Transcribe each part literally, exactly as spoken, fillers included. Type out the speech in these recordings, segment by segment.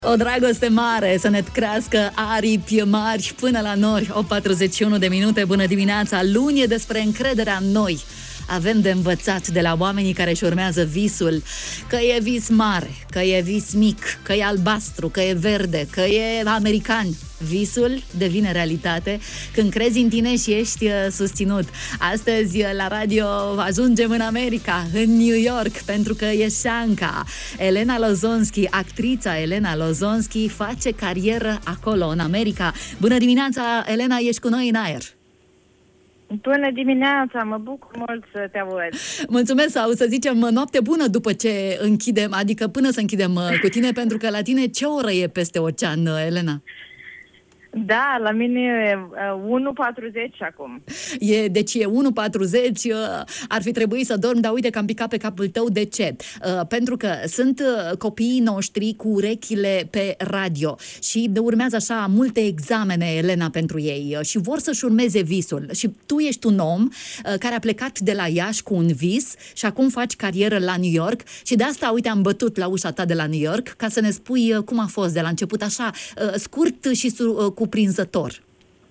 O dragoste mare să ne crească aripi mari până la nori. O patruzeci și unu de minute, bună dimineața. Luni e despre încrederea în noi. Avem de învățat de la oamenii care își urmează visul, că e vis mare, că e vis mic, că e albastru, că e verde, că e american. Visul devine realitate când crezi în tine și ești susținut. Astăzi la radio ajungem în America, în New York, pentru că e șanca. Elena Lozonski, actrița Elena Lozonski, face carieră acolo, în America. Bună dimineața, Elena, ești cu noi în aer. Bună dimineața, mă bucur mult să te aud. Mulțumesc, sau să zicem noapte bună după ce închidem, adică până să închidem cu tine, pentru că la tine ce oră e peste ocean, Elena? Da, la mine e unu patruzeci acum. E, deci e unu patruzeci, ar fi trebuit să dormi, dar uite că am picat pe capul tău. De ce? Pentru că sunt copiii noștri cu urechile pe radio și urmează așa multe examene, Elena, pentru ei și vor să-și urmeze visul. Și tu ești un om care a plecat de la Iași cu un vis și acum faci carieră la New York și de asta, uite, am bătut la ușa ta de la New York ca să ne spui cum a fost de la început, așa, scurt și cuprinzător.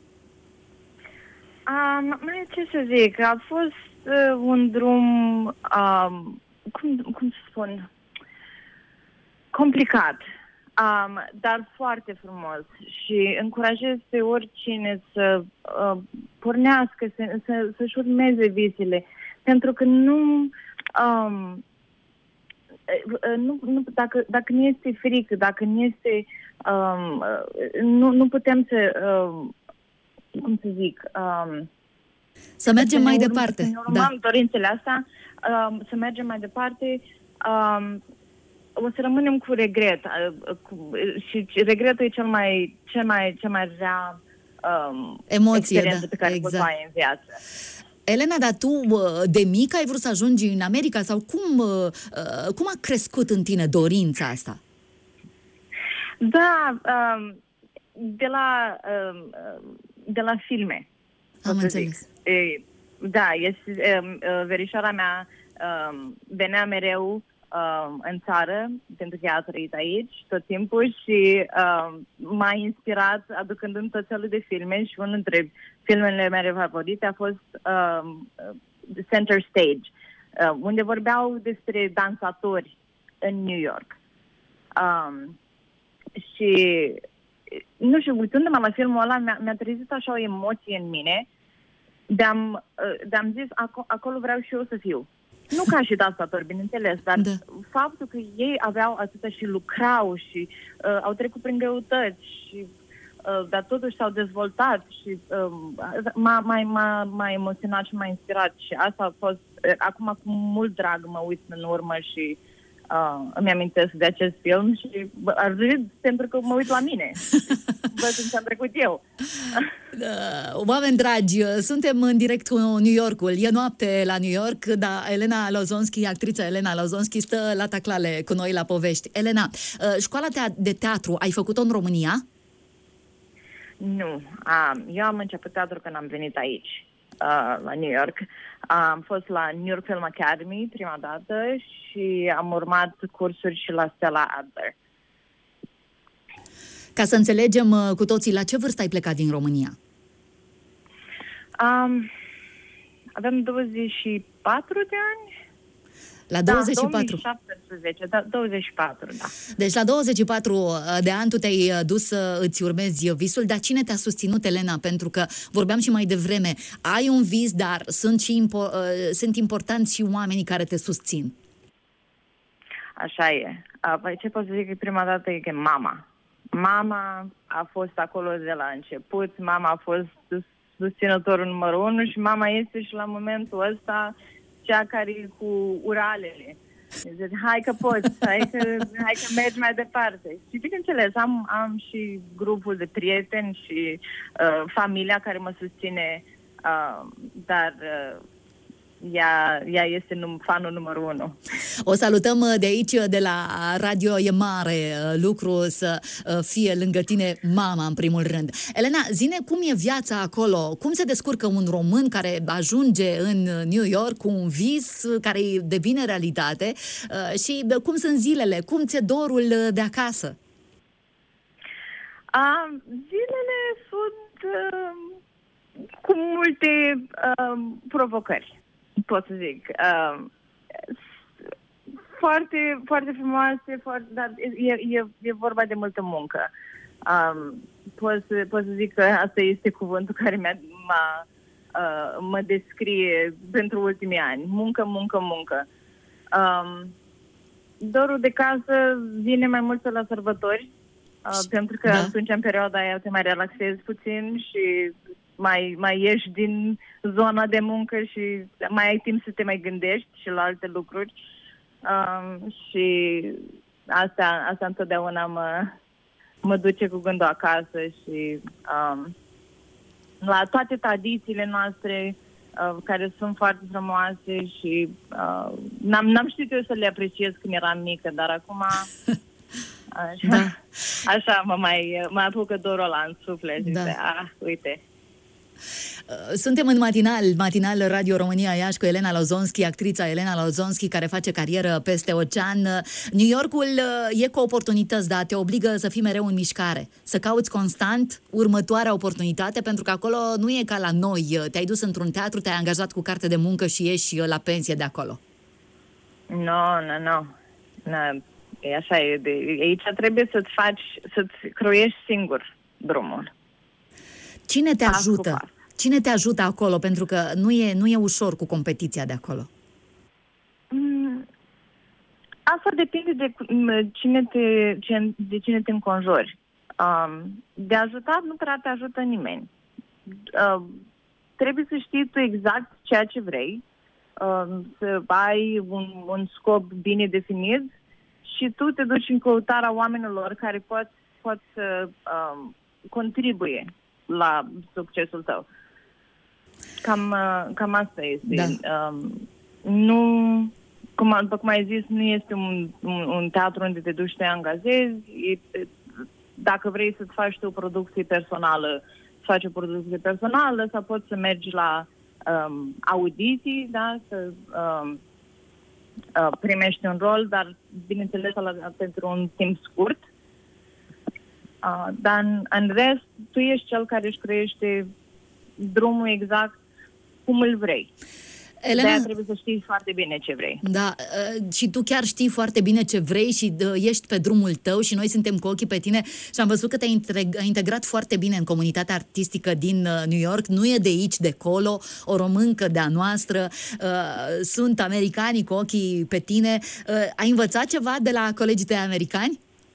Um, mai ce să zic, a fost uh, un drum, um, cum, cum să spun, complicat, um, dar foarte frumos și încurajez pe oricine să uh, pornească, să, să, să-și urmeze visele, pentru că nu... Um, Nu, nu, dacă, dacă nu este frică, dacă nu este... Um, nu, nu putem să... Um, cum să zic... Um, să mergem să mai urm, departe. Să ne urmăm da. dorințele astea, um, să mergem mai departe. Um, o să rămânem cu regret. Uh, cu, și regretul e cel mai, cel mai, cel mai rea um, emoție, experiență da, pe care exact. poți ai în viață. Elena, dar tu de mică ai vrut să ajungi în America sau cum, cum a crescut în tine dorința asta? Da, de la, de la filme. Am înțeles. Da, este, verișoara mea venea mereu în țară, pentru că ea a trăit aici tot timpul și m-a inspirat aducând-mi tot felul de filme și unul dintre filmele mele favorite a fost uh, Center Stage, uh, unde vorbeau despre dansatori în New York. Um, și, nu știu, uitându-mă la filmul ăla, mi-a, mi-a trezit așa o emoție în mine, de-am, uh, de-am zis, aco- acolo vreau și eu să fiu. Nu ca și dansatori, bineînțeles, dar da. Faptul că ei aveau atâta și lucrau și uh, au trecut prin greutăți și Uh, dar totuși s-au dezvoltat și uh, m-a, m-a, m-a, m-a emoționat și m-a inspirat și asta a fost, uh, acum cu mult drag mă uit în urmă și uh, îmi amintesc de acest film și ar râd pentru că mă uit la mine. Văd cum am trecut eu. Uh, oameni dragi, suntem în direct cu New Yorkul. E noapte la New York, dar Elena Lozonski, actrița Elena Lozonski, stă la taclale cu noi la povești. Elena, uh, școala de teatru ai făcut-o în România? Nu. Um, eu am început teatru când am venit aici, uh, la New York. Uh, am fost la New York Film Academy prima dată și am urmat cursuri și la Stella Adler. Ca să înțelegem uh, cu toții, la ce vârstă ai plecat din România? Um, avem douăzeci și patru de ani. La douăzeci și patru. Da, două mii șaptesprezece, da, douăzeci și patru, da. Deci la douăzeci și patru de ani tu te-ai dus să îți urmezi visul, dar cine te-a susținut, Elena? Pentru că vorbeam și mai devreme, ai un vis, dar sunt, și impo- sunt importanți și oamenii care te susțin. Așa e. Păi ce pot să zic prima dată e că mama. Mama a fost acolo de la început, mama a fost susținătorul numărul unu și mama este și la momentul ăsta cea care e cu uralele. Zice, hai că poți, hai că, hai că mergi mai departe. Și bineînțeles, am, am și grupul de prieteni și uh, familia care mă susține, uh, dar uh, ea, ea este num, fanul numărul unu. O salutăm de aici, de la radio. E mare lucru să fie lângă tine mama, în primul rând. Elena, zi-ne cum e viața acolo, cum se descurcă un român care ajunge în New York cu un vis care devine realitate și cum sunt zilele, cum ți-e dorul de acasă? Uh, zilele sunt uh, cu multe uh, provocări, pot să zic. Uh, foarte, foarte frumoase, foarte, dar e, e, e vorba de multă muncă. Um, pot, să, pot să zic că asta este cuvântul care m-a, m-a, uh, mă descrie pentru ultimii ani. Muncă, muncă, muncă. Um, dorul de casă vine mai mult la sărbători, uh, pentru că da. atunci, în perioada aia, te mai relaxezi puțin și mai, mai ieși din zona de muncă și mai ai timp să te mai gândești și la alte lucruri. Um, și asta, asta întotdeauna mă, mă duce cu gândul acasă și um, la toate tradițiile noastre uh, care sunt foarte frumoase și uh, n-am, n-am știut eu să le apreciez când eram mică, dar acum așa, da. așa mă mai mă apucă dorul ăla în suflet și da. zice, ah, uite. Suntem în matinal, matinal Radio România Iași cu Elena Lozonski, actrița Elena Lozonski, care face carieră peste ocean. New Yorkul e cu oportunități, dar te obligă să fii mereu în mișcare, să cauți constant următoarea oportunitate, pentru că acolo nu e ca la noi. Te-ai dus într-un teatru, te-ai angajat cu carte de muncă și ieși la pensie de acolo. Nu, nu, nu. E așa, e de, aici trebuie să-ți faci, să-ți croiești singur drumul. Cine te ajută? Cine te ajută acolo? Pentru că nu e, nu e ușor cu competiția de acolo. Mm, asta depinde de cine te, de cine te înconjori. Um, de ajutat nu prea te ajută nimeni. Uh, trebuie să știi tu exact ceea ce vrei, uh, să ai un, un scop bine definit și tu te duci în căutarea oamenilor care pot, pot să uh, contribuie la succesul tău. Cam, cam asta este. Da. Um, nu, cum, după cum ai zis, nu este un, un, un teatru unde te duci să te angajezi. E, dacă vrei să-ți faci tu o producție personală, să faci o producție personală sau poți să mergi la um, audiții, da, să um, uh, primești un rol, dar bineînțeles la, pentru un timp scurt. Uh, dar în, în rest, tu ești cel care își creiește drumul exact cum îl vrei. Elena, de-aia trebuie să știi foarte bine ce vrei. Da, și tu chiar știi foarte bine ce vrei și ești pe drumul tău și noi suntem cu ochii pe tine și am văzut că te-ai integrat foarte bine în comunitatea artistică din New York. Nu e de aici, de colo, o româncă de-a noastră. Sunt americanii cu ochii pe tine. Ai învățat ceva de la colegii tăi americani?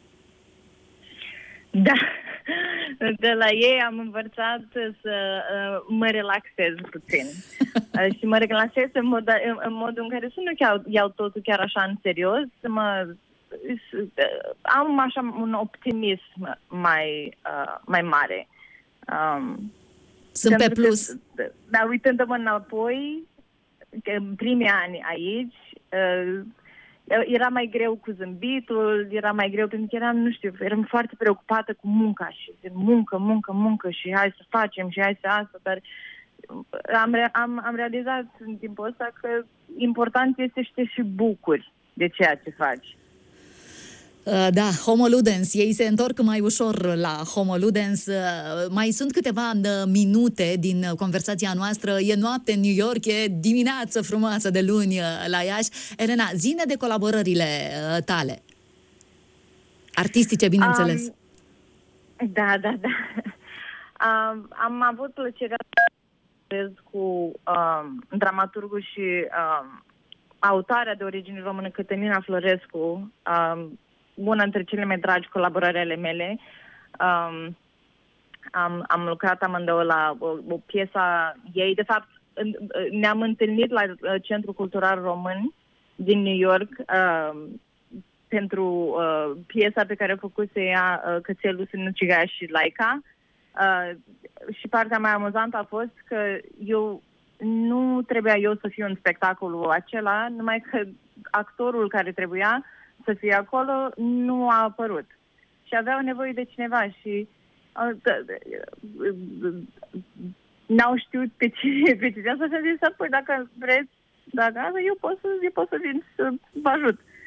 Da. De la ei am învățat să uh, mă relaxez puțin. uh, și mă relaxez în, mod, în, în modul în care să nu iau, iau totul chiar așa în serios, să mă, să, uh, am așa un optimism mai, uh, mai mare. Um, Sunt pe plus. Că, dar uitându-mă înapoi, în primii ani aici, uh, era mai greu cu zâmbitul, era mai greu pentru că eram, nu știu, eram foarte preocupată cu munca și muncă, muncă, muncă și hai să facem și hai să asta, dar am, am, am realizat în timpul ăsta că important este să te și bucuri de ceea ce faci. Da, Homo Ludens, ei se întorc mai ușor la Homo Ludens. Mai sunt câteva minute din conversația noastră. E noapte în New York, e dimineață frumoasă de luni la Iași. Elena, zi-ne de colaborările tale. Artistice, bineînțeles. Um, da, da, da. Um, am avut plăcerea să lucrez cu um, dramaturgul și um, autoarea de origine română Cătălina Florescu, um, una dintre cele mai dragi colaborări ale mele. Um, am, am lucrat amândouă la o, o piesă ei. De fapt, ne-am întâlnit la Centrul Cultural Român din New York uh, pentru uh, piesa pe care a făcut-se ea, uh, Cățelul, Sinucigaia și Laica. Uh, și partea mai amuzantă a fost că eu nu trebuia eu să fiu în spectacolul acela, numai că actorul care trebuia să fie acolo nu a apărut. Și aveau nevoie de cineva și uh, n-au știut pe cine, pe cine. Asta și-a zis, păi dacă vreți, dacă eu pot să, eu pot să vin să vă ajut.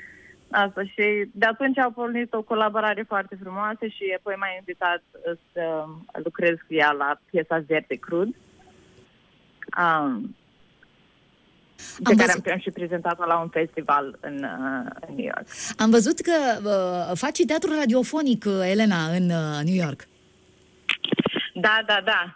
asta. Și de atunci au pornit o colaborare foarte frumoasă și apoi m-a invitat să lucrez cu ea la piesa Verde Crud. Um, pe am care văzut... am și prezentat-o la un festival în, uh, în New York. Am văzut că uh, faci teatru radiofonic, Elena, în uh, New York. Da, da, da.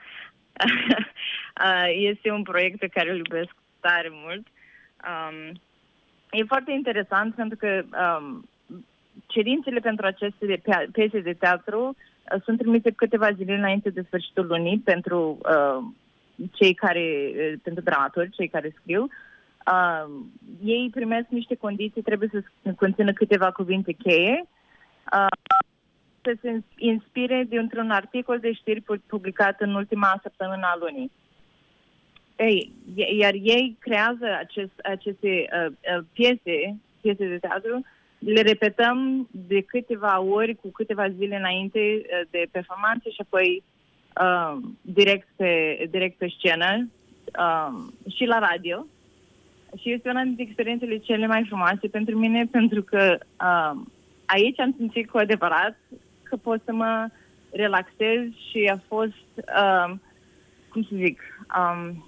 Este un proiect pe care îl iubesc tare mult. Um, e foarte interesant pentru că um, cerințele pentru aceste de piese de teatru uh, sunt trimise câteva zile înainte de sfârșitul lunii pentru uh, cei care, uh, pentru dramaturgi, cei care scriu. Uh, ei primesc niște condiții, trebuie să conțină câteva cuvinte cheie. Uh, să se inspire dintr-un articol de știri publicat în ultima săptămână a lunii. Ei, iar ei creează acest, aceste uh, uh, piese, piese de teatru, le repetăm de câteva ori, cu câteva zile înainte uh, de performanțe și apoi uh, direct, pe, direct pe scenă uh, și la radio. Și este una dintre experiențele cele mai frumoase pentru mine, pentru că uh, aici am simțit cu adevărat că pot să mă relaxez și a fost, uh, cum să zic, um,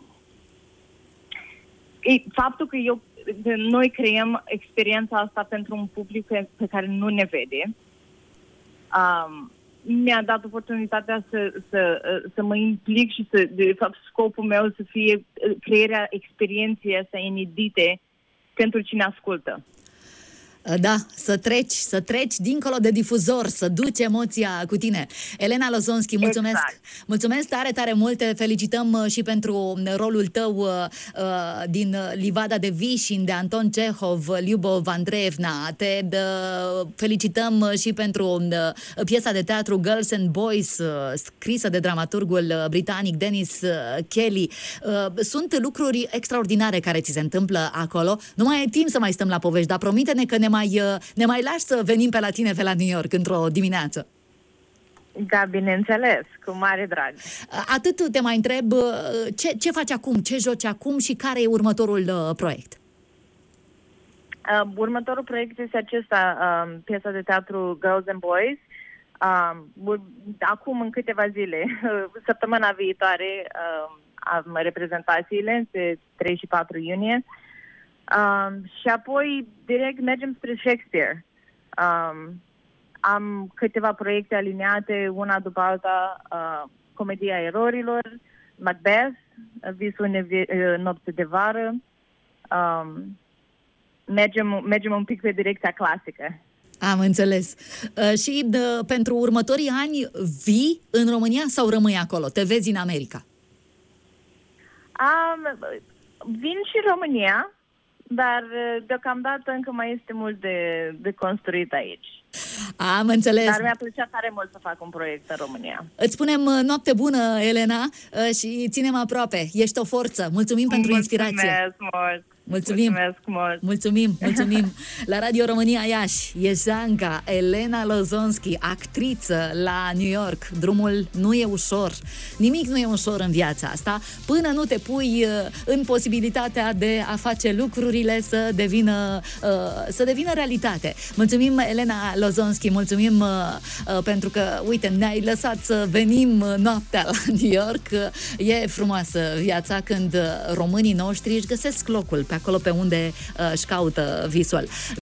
e, faptul că eu, noi creăm experiența asta pentru un public pe, pe care nu ne vede, um, mi-a dat oportunitatea să, să, să mă implic și să, de fapt, scopul meu să fie crearea experienței astea inedite pentru cine ascultă. Da, să treci, să treci dincolo de difuzor, să duci emoția cu tine. Elena Lozonski, mulțumesc! Exact. Mulțumesc tare, tare mult! Te felicităm și pentru rolul tău uh, din Livada de Vișin, de Anton Cehov, Lyubov Andreevna. Te uh, felicităm și pentru uh, piesa de teatru Girls and Boys, uh, scrisă de dramaturgul britanic Dennis uh, Kelly. Uh, sunt lucruri extraordinare care ți se întâmplă acolo. Nu mai ai timp să mai stăm la povești, dar promite-ne că ne mai, ne mai lași să venim pe la tine, pe la New York, într-o dimineață. Da, bineînțeles, cu mare drag. Atât te mai întreb, ce, ce faci acum, ce joci acum și care e următorul uh, proiect? Uh, următorul proiect este acesta, uh, piesa de teatru Girls and Boys. Uh, acum, în câteva zile, săptămâna viitoare, uh, am reprezentațiile, pe trei și patru iunie. Um, și apoi direct mergem spre Shakespeare. Um, am câteva proiecte aliniate, una după alta, uh, Comedia Erorilor, Macbeth, Visul nevi- nopții de vară. Um, mergem, mergem un pic pe direcția clasică. Am înțeles. Uh, și de, pentru următorii ani vii în România sau rămâi acolo? Te vezi în America? Um, vin și în România, dar deocamdată încă mai este mult de, de construit aici. Am înțeles. Dar mi-a plăcea tare mult să fac un proiect în România. Îți spunem noapte bună, Elena, și ținem aproape. Ești o forță. Mulțumim pentru Mulțumesc inspirație. mult. Mulțumim. Mulțumesc mult. Mulțumim, mulțumim. La Radio România Iași, Ieșanca, Elena Lozonski, actriță la New York. Drumul nu e ușor. Nimic nu e ușor în viața asta, până nu te pui în posibilitatea de a face lucrurile să devină, să devină realitate. Mulțumim, Elena Lozonski, mulțumim pentru că, uite, ne-ai lăsat să venim noaptea la New York. E frumoasă viața când românii noștri își găsesc locul pe acolo pe unde uh, își caută visul.